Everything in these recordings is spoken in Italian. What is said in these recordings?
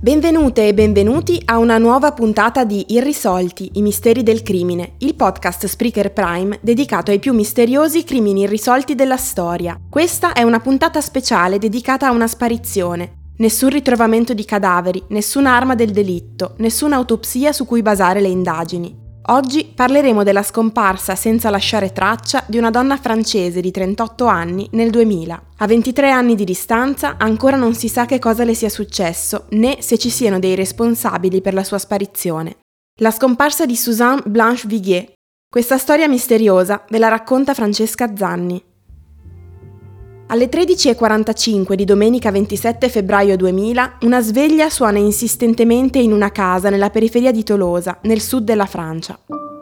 Benvenute e benvenuti a una nuova puntata di Irrisolti, i misteri del crimine, il podcast Spreaker Prime dedicato ai più misteriosi crimini irrisolti della storia. Questa è una puntata speciale dedicata a una sparizione. Nessun ritrovamento di cadaveri, nessuna arma del delitto, nessuna autopsia su cui basare le indagini. Oggi parleremo della scomparsa senza lasciare traccia di una donna francese di 38 anni nel 2000. A 23 anni di distanza ancora non si sa che cosa le sia successo, né se ci siano dei responsabili per la sua sparizione. La scomparsa di Suzanne Blanche Viguier. Questa storia misteriosa ve la racconta Francesca Zanni. Alle 13:45 di domenica 27 febbraio 2000, una sveglia suona insistentemente in una casa nella periferia di Tolosa, nel sud della Francia.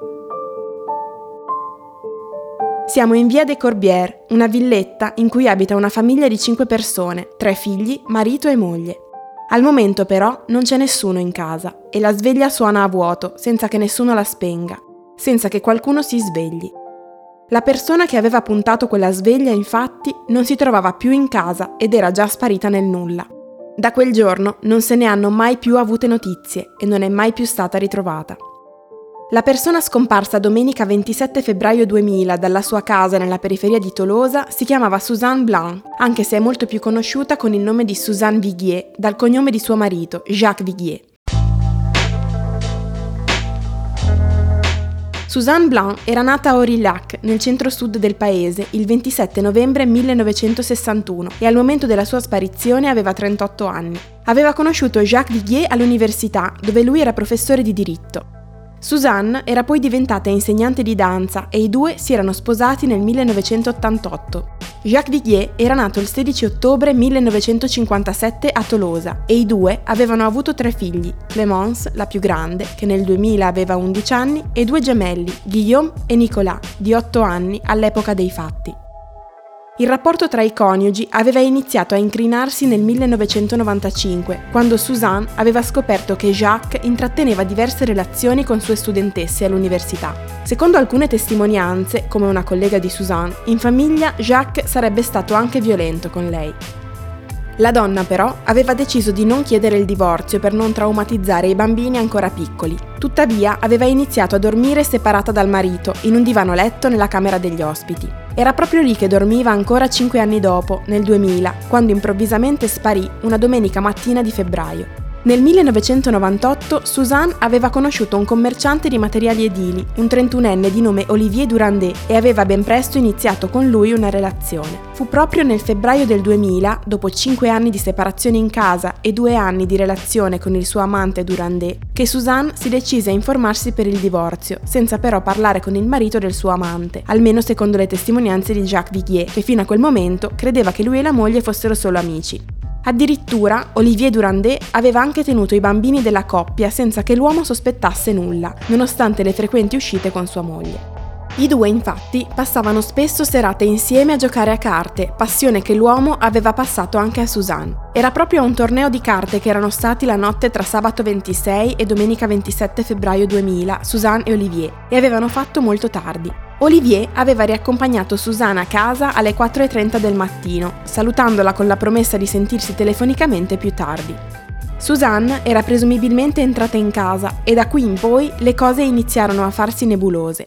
Siamo in via des Corbières, una villetta in cui abita una famiglia di 5 persone, 3 figli, marito e moglie. Al momento però non c'è nessuno in casa e la sveglia suona a vuoto, senza che nessuno la spenga, senza che qualcuno si svegli. La persona che aveva puntato quella sveglia, infatti, non si trovava più in casa ed era già sparita nel nulla. Da quel giorno non se ne hanno mai più avute notizie e non è mai più stata ritrovata. La persona scomparsa domenica 27 febbraio 2000 dalla sua casa nella periferia di Tolosa si chiamava Suzanne Blanche, anche se è molto più conosciuta con il nome di Suzanne Viguier, dal cognome di suo marito, Jacques Viguier. Suzanne Blanche era nata a Aurillac, nel centro-sud del paese, il 27 novembre 1961 e al momento della sua sparizione aveva 38 anni. Aveva conosciuto Jacques Viguier all'università, dove lui era professore di diritto. Suzanne era poi diventata insegnante di danza e i due si erano sposati nel 1988. Jacques Viguier era nato il 16 ottobre 1957 a Tolosa e i due avevano avuto 3 figli, Clémence, la più grande, che nel 2000 aveva 11 anni, e 2 gemelli, Guillaume e Nicolas, di 8 anni all'epoca dei fatti. Il rapporto tra i coniugi aveva iniziato a incrinarsi nel 1995, quando Suzanne aveva scoperto che Jacques intratteneva diverse relazioni con sue studentesse all'università. Secondo alcune testimonianze, come una collega di Suzanne, in famiglia Jacques sarebbe stato anche violento con lei. La donna però aveva deciso di non chiedere il divorzio per non traumatizzare i bambini ancora piccoli. Tuttavia aveva iniziato a dormire separata dal marito, in un divano letto nella camera degli ospiti. Era proprio lì che dormiva ancora 5 anni dopo, nel 2000, quando improvvisamente sparì una domenica mattina di febbraio. Nel 1998 Suzanne aveva conosciuto un commerciante di materiali edili, un 31enne di nome Olivier Durandet, e aveva ben presto iniziato con lui una relazione. Fu proprio nel febbraio del 2000, dopo 5 anni di separazione in casa e 2 anni di relazione con il suo amante Durandet, che Suzanne si decise a informarsi per il divorzio, senza però parlare con il marito del suo amante, almeno secondo le testimonianze di Jacques Viguier, che fino a quel momento credeva che lui e la moglie fossero solo amici. Addirittura, Olivier Durandet aveva anche tenuto i bambini della coppia senza che l'uomo sospettasse nulla, nonostante le frequenti uscite con sua moglie. I due, infatti, passavano spesso serate insieme a giocare a carte, passione che l'uomo aveva passato anche a Suzanne. Era proprio a un torneo di carte che erano stati la notte tra sabato 26 e domenica 27 febbraio 2000, Suzanne e Olivier, e avevano fatto molto tardi. Olivier aveva riaccompagnato Suzanne a casa alle 4:30 del mattino, salutandola con la promessa di sentirsi telefonicamente più tardi. Suzanne era presumibilmente entrata in casa e da qui in poi le cose iniziarono a farsi nebulose.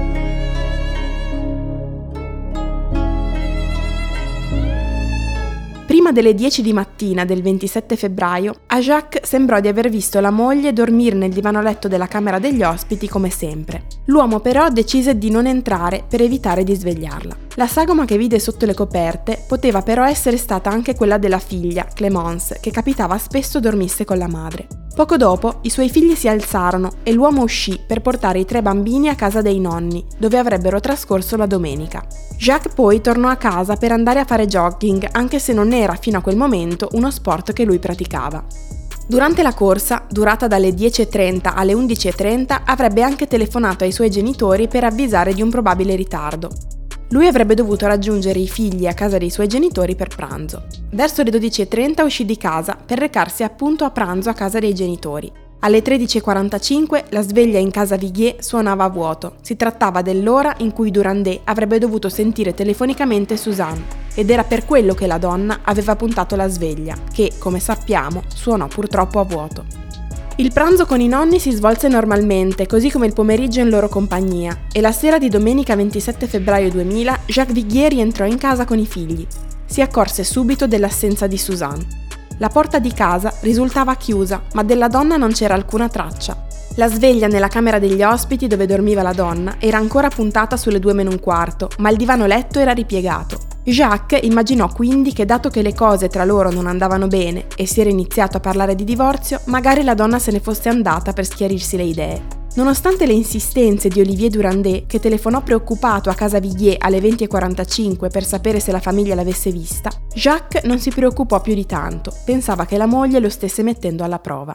Prima delle 10 di mattina del 27 febbraio, a Jacques sembrò di aver visto la moglie dormire nel divano letto della camera degli ospiti come sempre. L'uomo però decise di non entrare per evitare di svegliarla. La sagoma che vide sotto le coperte poteva però essere stata anche quella della figlia, Clémence, che capitava spesso dormisse con la madre. Poco dopo i suoi figli si alzarono e l'uomo uscì per portare i 3 bambini a casa dei nonni, dove avrebbero trascorso la domenica. Jacques poi tornò a casa per andare a fare jogging, anche se non era fino a quel momento uno sport che lui praticava. Durante la corsa, durata dalle 10:30 alle 11:30, avrebbe anche telefonato ai suoi genitori per avvisare di un probabile ritardo. Lui avrebbe dovuto raggiungere i figli a casa dei suoi genitori per pranzo. Verso le 12:30 uscì di casa per recarsi appunto a pranzo a casa dei genitori. Alle 13:45 la sveglia in casa Viguier suonava a vuoto. Si trattava dell'ora in cui Durandet avrebbe dovuto sentire telefonicamente Suzanne. ed era per quello che la donna aveva puntato la sveglia, che, come sappiamo, suonò purtroppo a vuoto. Il pranzo con i nonni si svolse normalmente, così come il pomeriggio in loro compagnia, e la sera di domenica 27 febbraio 2000 Jacques Viguier rientrò in casa con i figli. Si accorse subito dell'assenza di Suzanne. La porta di casa risultava chiusa, ma della donna non c'era alcuna traccia. La sveglia nella camera degli ospiti dove dormiva la donna era ancora puntata sulle 2:15, ma il divano letto era ripiegato. Jacques immaginò quindi che, dato che le cose tra loro non andavano bene e si era iniziato a parlare di divorzio, magari la donna se ne fosse andata per schiarirsi le idee. Nonostante le insistenze di Olivier Durandé, che telefonò preoccupato a casa Viguier alle 20:45 per sapere se la famiglia l'avesse vista, Jacques non si preoccupò più di tanto, pensava che la moglie lo stesse mettendo alla prova.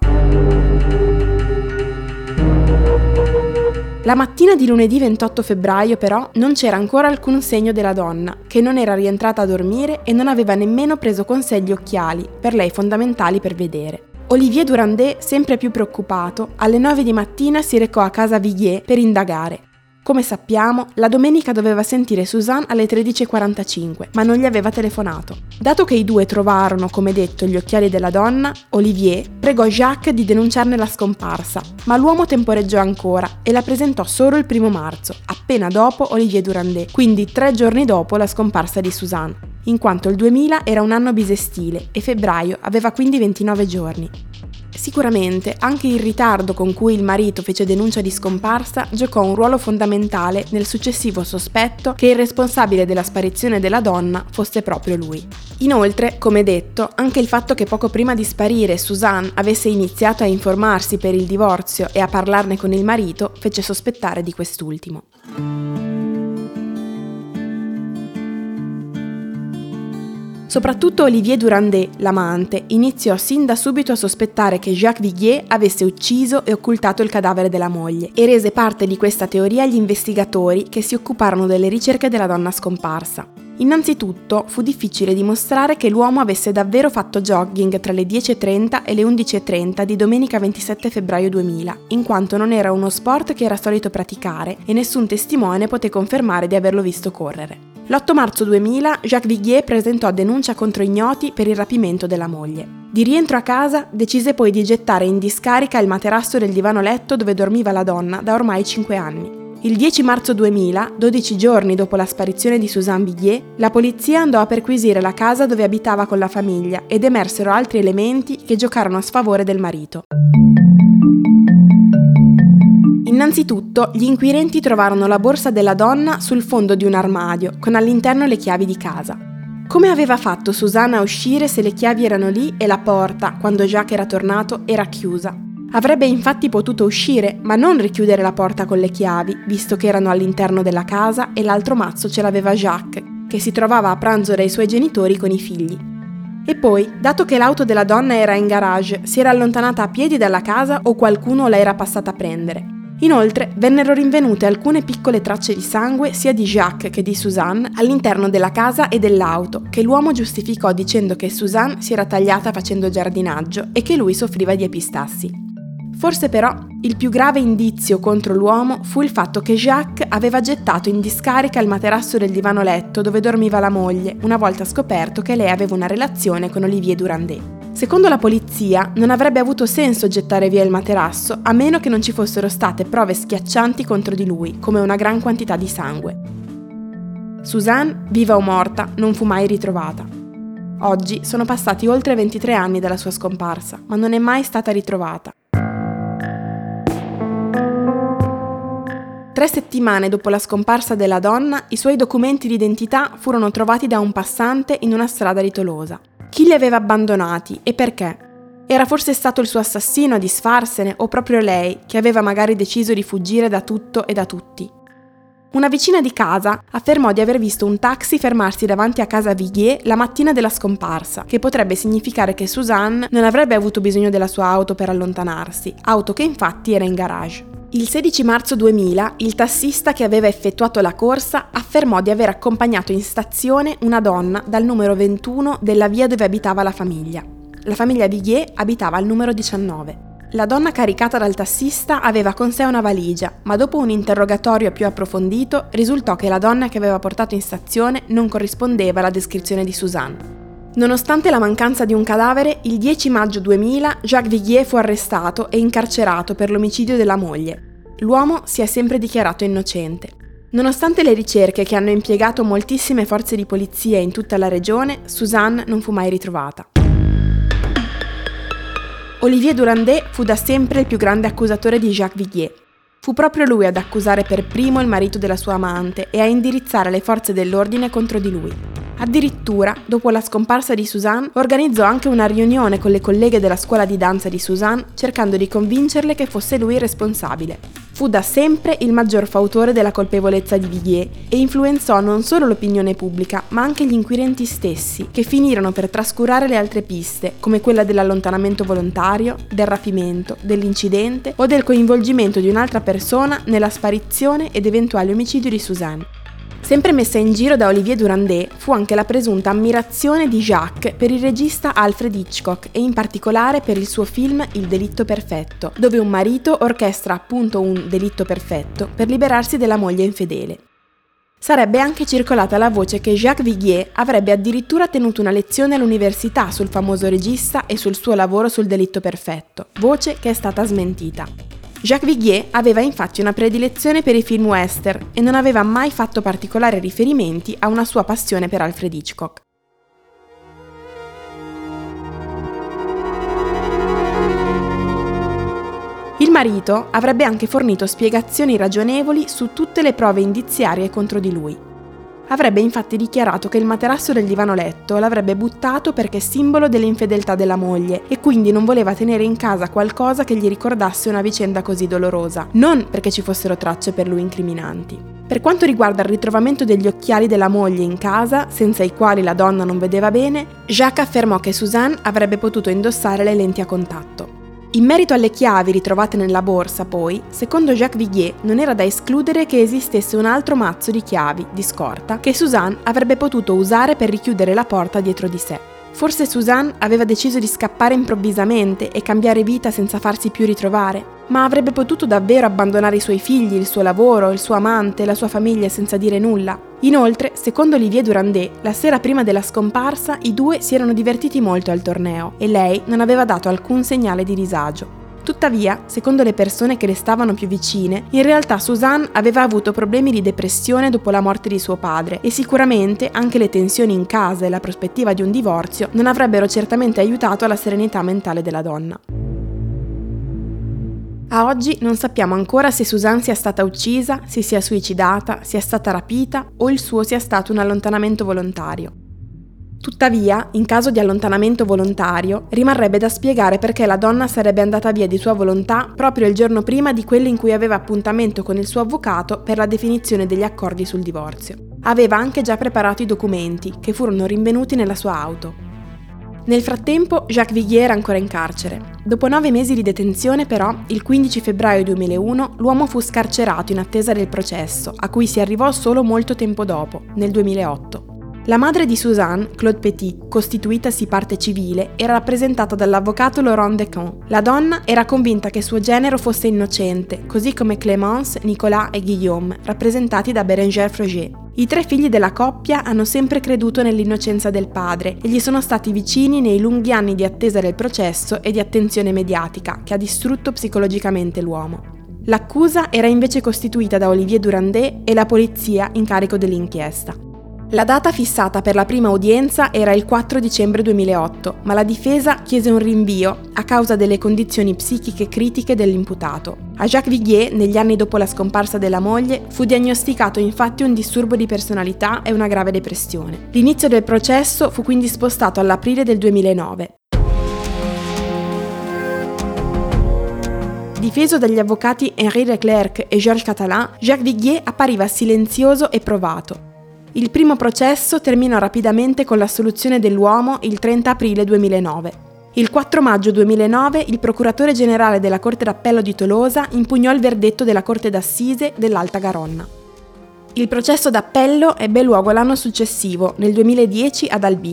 La mattina di lunedì 28 febbraio però non c'era ancora alcun segno della donna, che non era rientrata a dormire e non aveva nemmeno preso con sé gli occhiali, per lei fondamentali per vedere. Olivier Durandé, sempre più preoccupato, alle 9 di mattina si recò a casa Viguier per indagare. Come sappiamo, la domenica doveva sentire Suzanne alle 13:45, ma non gli aveva telefonato. Dato che i due trovarono, come detto, gli occhiali della donna, Olivier pregò Jacques di denunciarne la scomparsa, ma l'uomo temporeggiò ancora e la presentò solo il 1 marzo, appena dopo Olivier Durandé, quindi 3 giorni dopo la scomparsa di Suzanne, in quanto il 2000 era un anno bisestile e febbraio aveva quindi 29 giorni. Sicuramente anche il ritardo con cui il marito fece denuncia di scomparsa giocò un ruolo fondamentale nel successivo sospetto che il responsabile della sparizione della donna fosse proprio lui. Inoltre, come detto, anche il fatto che poco prima di sparire Suzanne avesse iniziato a informarsi per il divorzio e a parlarne con il marito fece sospettare di quest'ultimo. Soprattutto Olivier Durandé, l'amante, iniziò sin da subito a sospettare che Jacques Viguier avesse ucciso e occultato il cadavere della moglie e rese parte di questa teoria gli investigatori che si occuparono delle ricerche della donna scomparsa. Innanzitutto fu difficile dimostrare che l'uomo avesse davvero fatto jogging tra le 10:30 e le 11:30 di domenica 27 febbraio 2000, in quanto non era uno sport che era solito praticare e nessun testimone poté confermare di averlo visto correre. L'8 marzo 2000 Jacques Viguier presentò denuncia contro ignoti per il rapimento della moglie. Di rientro a casa decise poi di gettare in discarica il materasso del divano letto dove dormiva la donna da ormai 5 anni. Il 10 marzo 2000, 12 giorni dopo la sparizione di Suzanne Viguier, la polizia andò a perquisire la casa dove abitava con la famiglia ed emersero altri elementi che giocarono a sfavore del marito. Innanzitutto, gli inquirenti trovarono la borsa della donna sul fondo di un armadio, con all'interno le chiavi di casa. Come aveva fatto Suzanne a uscire se le chiavi erano lì e la porta, quando Jacques era tornato, era chiusa? Avrebbe infatti potuto uscire, ma non richiudere la porta con le chiavi, visto che erano all'interno della casa e l'altro mazzo ce l'aveva Jacques, che si trovava a pranzo dai suoi genitori con i figli. E poi, dato che l'auto della donna era in garage, si era allontanata a piedi dalla casa o qualcuno la era passata a prendere. Inoltre, vennero rinvenute alcune piccole tracce di sangue sia di Jacques che di Suzanne all'interno della casa e dell'auto, che l'uomo giustificò dicendo che Suzanne si era tagliata facendo giardinaggio e che lui soffriva di epistassi. Forse però il più grave indizio contro l'uomo fu il fatto che Jacques aveva gettato in discarica il materasso del divano letto dove dormiva la moglie, una volta scoperto che lei aveva una relazione con Olivier Durandé. Secondo la polizia, non avrebbe avuto senso gettare via il materasso a meno che non ci fossero state prove schiaccianti contro di lui, come una gran quantità di sangue. Suzanne, viva o morta, non fu mai ritrovata. Oggi sono passati oltre 23 anni dalla sua scomparsa, ma non è mai stata ritrovata. 3 settimane dopo la scomparsa della donna, i suoi documenti di identità furono trovati da un passante in una strada di Tolosa. Chi li aveva abbandonati e perché? Era forse stato il suo assassino a disfarsene o proprio lei, che aveva magari deciso di fuggire da tutto e da tutti? Una vicina di casa affermò di aver visto un taxi fermarsi davanti a casa Viguier la mattina della scomparsa, che potrebbe significare che Suzanne non avrebbe avuto bisogno della sua auto per allontanarsi, auto che infatti era in garage. Il 16 marzo 2000 il tassista che aveva effettuato la corsa affermò di aver accompagnato in stazione una donna dal numero 21 della via dove abitava la famiglia. La famiglia Viguier abitava al numero 19. La donna caricata dal tassista aveva con sé una valigia, ma dopo un interrogatorio più approfondito risultò che la donna che aveva portato in stazione non corrispondeva alla descrizione di Suzanne. Nonostante la mancanza di un cadavere, il 10 maggio 2000 Jacques Viguier fu arrestato e incarcerato per l'omicidio della moglie. L'uomo si è sempre dichiarato innocente. Nonostante le ricerche che hanno impiegato moltissime forze di polizia in tutta la regione, Suzanne non fu mai ritrovata. Olivier Durandé fu da sempre il più grande accusatore di Jacques Viguier. Fu proprio lui ad accusare per primo il marito della sua amante e a indirizzare le forze dell'ordine contro di lui. Addirittura, dopo la scomparsa di Suzanne, organizzò anche una riunione con le colleghe della scuola di danza di Suzanne, cercando di convincerle che fosse lui il responsabile. Fu da sempre il maggior fautore della colpevolezza di Viguier e influenzò non solo l'opinione pubblica, ma anche gli inquirenti stessi, che finirono per trascurare le altre piste, come quella dell'allontanamento volontario, del rapimento, dell'incidente o del coinvolgimento di un'altra persona nella sparizione ed eventuale omicidio di Suzanne. Sempre messa in giro da Olivier Durandé fu anche la presunta ammirazione di Jacques per il regista Alfred Hitchcock e in particolare per il suo film Il delitto perfetto, dove un marito orchestra appunto un delitto perfetto per liberarsi della moglie infedele. Sarebbe anche circolata la voce che Jacques Viguier avrebbe addirittura tenuto una lezione all'università sul famoso regista e sul suo lavoro sul delitto perfetto, voce che è stata smentita. Jacques Viguier aveva infatti una predilezione per i film western e non aveva mai fatto particolari riferimenti a una sua passione per Alfred Hitchcock. Il marito avrebbe anche fornito spiegazioni ragionevoli su tutte le prove indiziarie contro di lui. Avrebbe infatti dichiarato che il materasso del divano letto l'avrebbe buttato perché simbolo dell'infedeltà della moglie e quindi non voleva tenere in casa qualcosa che gli ricordasse una vicenda così dolorosa, non perché ci fossero tracce per lui incriminanti. Per quanto riguarda il ritrovamento degli occhiali della moglie in casa, senza i quali la donna non vedeva bene, Jacques affermò che Suzanne avrebbe potuto indossare le lenti a contatto. In merito alle chiavi ritrovate nella borsa, poi, secondo Jacques Viguier non era da escludere che esistesse un altro mazzo di chiavi, di scorta, che Suzanne avrebbe potuto usare per richiudere la porta dietro di sé. Forse Suzanne aveva deciso di scappare improvvisamente e cambiare vita senza farsi più ritrovare, ma avrebbe potuto davvero abbandonare i suoi figli, il suo lavoro, il suo amante, la sua famiglia senza dire nulla. Inoltre, secondo Olivier Durandé, la sera prima della scomparsa i due si erano divertiti molto al torneo e lei non aveva dato alcun segnale di disagio. Tuttavia, secondo le persone che le stavano più vicine, in realtà Suzanne aveva avuto problemi di depressione dopo la morte di suo padre e sicuramente anche le tensioni in casa e la prospettiva di un divorzio non avrebbero certamente aiutato alla serenità mentale della donna. A oggi non sappiamo ancora se Suzanne sia stata uccisa, si sia suicidata, sia stata rapita o il suo sia stato un allontanamento volontario. Tuttavia, in caso di allontanamento volontario, rimarrebbe da spiegare perché la donna sarebbe andata via di sua volontà proprio il giorno prima di quello in cui aveva appuntamento con il suo avvocato per la definizione degli accordi sul divorzio. Aveva anche già preparato i documenti, che furono rinvenuti nella sua auto. Nel frattempo, Jacques Viguier era ancora in carcere. Dopo 9 mesi di detenzione, però, il 15 febbraio 2001, l'uomo fu scarcerato in attesa del processo, a cui si arrivò solo molto tempo dopo, nel 2008. La madre di Suzanne, Claude Petit, costituitasi parte civile, era rappresentata dall'avvocato Laurent Decamps. La donna era convinta che suo genero fosse innocente, così come Clémence, Nicolas e Guillaume, rappresentati da Bérengère Froger. I 3 figli della coppia hanno sempre creduto nell'innocenza del padre e gli sono stati vicini nei lunghi anni di attesa del processo e di attenzione mediatica, che ha distrutto psicologicamente l'uomo. L'accusa era invece costituita da Olivier Durandé e la polizia in carico dell'inchiesta. La data fissata per la prima udienza era il 4 dicembre 2008, ma la difesa chiese un rinvio a causa delle condizioni psichiche critiche dell'imputato. A Jacques Viguier, negli anni dopo la scomparsa della moglie, fu diagnosticato infatti un disturbo di personalità e una grave depressione. L'inizio del processo fu quindi spostato all'aprile del 2009. Difeso dagli avvocati Henri Leclerc e Georges Catalin, Jacques Viguier appariva silenzioso e provato. Il primo processo terminò rapidamente con l'assoluzione dell'uomo il 30 aprile 2009. Il 4 maggio 2009 il procuratore generale della Corte d'Appello di Tolosa impugnò il verdetto della Corte d'Assise dell'Alta Garonna. Il processo d'appello ebbe luogo l'anno successivo, nel 2010 ad Albi.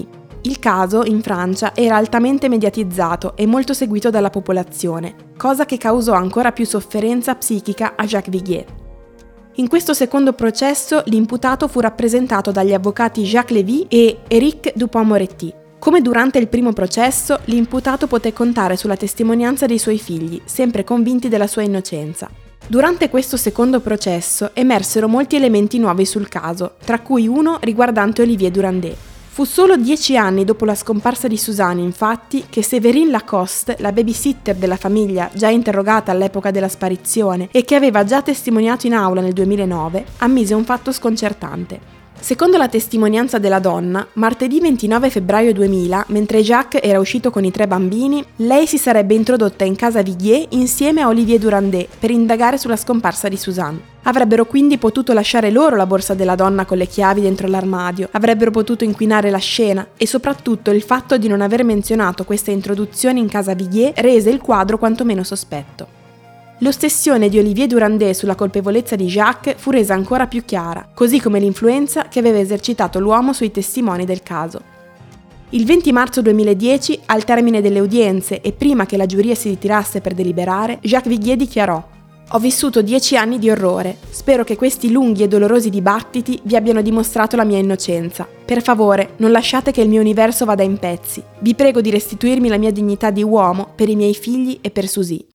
Il caso, in Francia, era altamente mediatizzato e molto seguito dalla popolazione, cosa che causò ancora più sofferenza psichica a Jacques Viguier. In questo secondo processo l'imputato fu rappresentato dagli avvocati Jacques Lévy e Éric Dupond-Moretti. Come durante il primo processo, l'imputato poté contare sulla testimonianza dei suoi figli, sempre convinti della sua innocenza. Durante questo secondo processo emersero molti elementi nuovi sul caso, tra cui uno riguardante Olivier Durandé. Fu solo 10 anni dopo la scomparsa di Suzanne, infatti, che Séverine Lacoste, la babysitter della famiglia già interrogata all'epoca della sparizione e che aveva già testimoniato in aula nel 2009, ammise un fatto sconcertante. Secondo la testimonianza della donna, martedì 29 febbraio 2000, mentre Jacques era uscito con i 3 bambini, lei si sarebbe introdotta in casa Viguier insieme a Olivier Durandé per indagare sulla scomparsa di Suzanne. Avrebbero quindi potuto lasciare loro la borsa della donna con le chiavi dentro l'armadio, avrebbero potuto inquinare la scena e soprattutto il fatto di non aver menzionato questa introduzione in casa Viguier rese il quadro quantomeno sospetto. L'ossessione di Olivier Durandé sulla colpevolezza di Jacques fu resa ancora più chiara, così come l'influenza che aveva esercitato l'uomo sui testimoni del caso. Il 20 marzo 2010, al termine delle udienze e prima che la giuria si ritirasse per deliberare, Jacques Viguier dichiarò: «Ho vissuto 10 anni di orrore. Spero che questi lunghi e dolorosi dibattiti vi abbiano dimostrato la mia innocenza. Per favore, non lasciate che il mio universo vada in pezzi. Vi prego di restituirmi la mia dignità di uomo per i miei figli e per Suzy».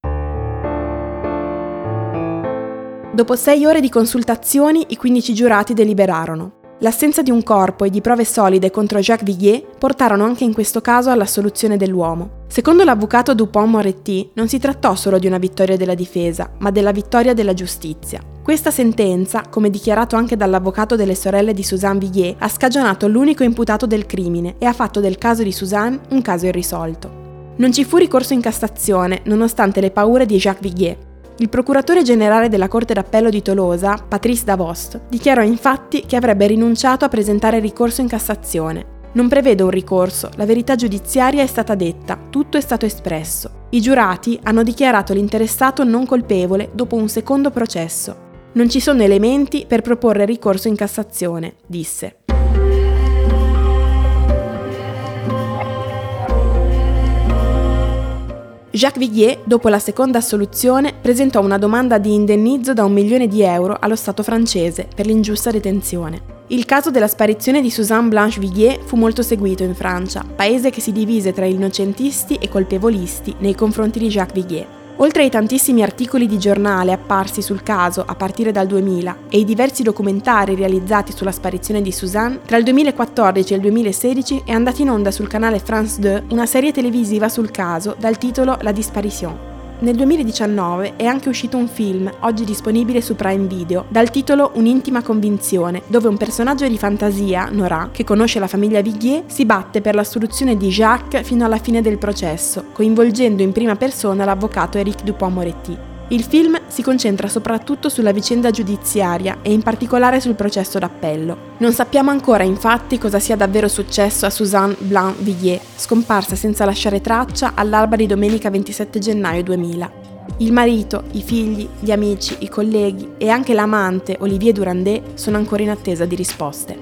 Dopo 6 ore di consultazioni, i 15 giurati deliberarono. L'assenza di un corpo e di prove solide contro Jacques Viguier portarono anche in questo caso all'assoluzione dell'uomo. Secondo l'avvocato Dupond-Moretti, non si trattò solo di una vittoria della difesa, ma della vittoria della giustizia. Questa sentenza, come dichiarato anche dall'avvocato delle sorelle di Suzanne Viguier, ha scagionato l'unico imputato del crimine e ha fatto del caso di Suzanne un caso irrisolto. Non ci fu ricorso in Cassazione, nonostante le paure di Jacques Viguier. Il procuratore generale della Corte d'Appello di Tolosa, Patrice Davost, dichiarò infatti che avrebbe rinunciato a presentare ricorso in Cassazione. «Non prevedo un ricorso, la verità giudiziaria è stata detta, tutto è stato espresso. I giurati hanno dichiarato l'interessato non colpevole dopo un secondo processo. Non ci sono elementi per proporre ricorso in Cassazione», disse. Jacques Viguier, dopo la seconda assoluzione, presentò una domanda di indennizzo da 1 milione di euro allo Stato francese per l'ingiusta detenzione. Il caso della sparizione di Suzanne Blanche Viguier fu molto seguito in Francia, paese che si divise tra innocentisti e colpevolisti nei confronti di Jacques Viguier. Oltre ai tantissimi articoli di giornale apparsi sul caso a partire dal 2000 e i diversi documentari realizzati sulla sparizione di Suzanne, tra il 2014 e il 2016 è andata in onda sul canale France 2 una serie televisiva sul caso dal titolo La Disparition. Nel 2019 è anche uscito un film, oggi disponibile su Prime Video, dal titolo Un'intima convinzione, dove un personaggio di fantasia, Nora, che conosce la famiglia Viguier, si batte per l'assoluzione di Jacques fino alla fine del processo, coinvolgendo in prima persona l'avvocato Éric Dupond-Moretti. Il film si concentra soprattutto sulla vicenda giudiziaria e in particolare sul processo d'appello. Non sappiamo ancora infatti cosa sia davvero successo a Suzanne Blanche Viguier, scomparsa senza lasciare traccia all'alba di domenica 27 gennaio 2000. Il marito, i figli, gli amici, i colleghi e anche l'amante Olivier Durandé sono ancora in attesa di risposte.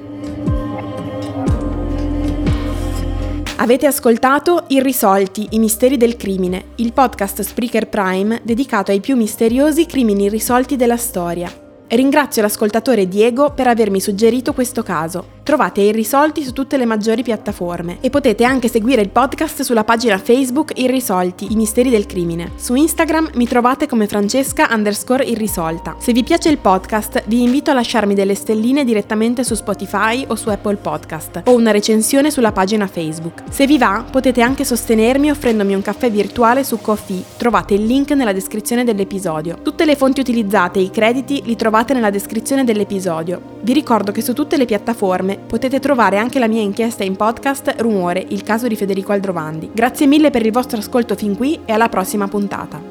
Avete ascoltato Irrisolti, i misteri del crimine, il podcast Spreaker Prime dedicato ai più misteriosi crimini irrisolti della storia. Ringrazio l'ascoltatore Diego per avermi suggerito questo caso. Trovate Irrisolti su tutte le maggiori piattaforme e potete anche seguire il podcast sulla pagina Facebook Irrisolti, i misteri del crimine. Su Instagram mi trovate come Francesca_irrisolta. Se vi piace il podcast, vi invito a lasciarmi delle stelline direttamente su Spotify o su Apple Podcast o una recensione sulla pagina Facebook. Se vi va, potete anche sostenermi offrendomi un caffè virtuale su Ko-fi. Trovate il link nella descrizione dell'episodio. Tutte le fonti utilizzate e i crediti li trovate nella descrizione dell'episodio. Vi ricordo che su tutte le piattaforme potete trovare anche la mia inchiesta in podcast Rumore, il caso di Federico Aldrovandi. Grazie mille per il vostro ascolto fin qui e alla prossima puntata.